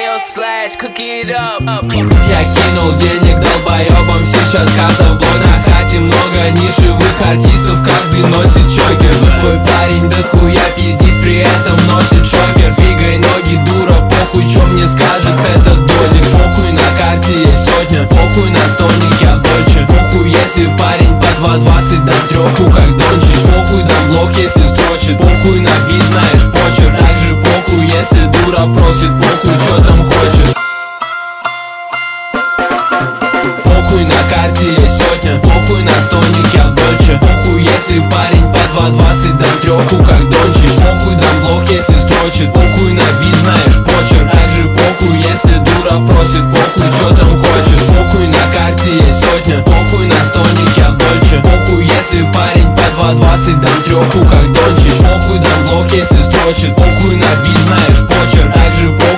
cook it up. Я кинул денег долбоебам, сейчас карта в блок. На хате много нишевых артистов, каждый носит чокер. Твой парень дохуя пиздит, при этом носит шокер. Фигой ноги, дура, похуй, чё мне скажет этот додик. Похуй, на карте есть сотня, похуй, на стольник я в дольче. Похуй, если парень по 2.20, дам трёху, как Дончич. Похуй, дам блок, если строчит. Похуй, на бит, знаешь, почер. Также похуй, если дура просит. Похуй, чё там хочет. Похуй, на карте есть сотня, похуй, на стольник я в дольче. Похуй, если парень по 2.20, дам трёху, как Дончич. Похуй, дам блок, если строчит. Похуй, на бит, знаешь, почер. Также похуй, если дура просит. Похуй, чё там хочет. Похуй, на карте есть сотня, похуй, на стольник я в дольче. Похуй, если парень по 2.20, дам трёху, как Дончич. Похуй, дам блок, если строчит. Похуй, на бит, знаешь, почер. Также похуй,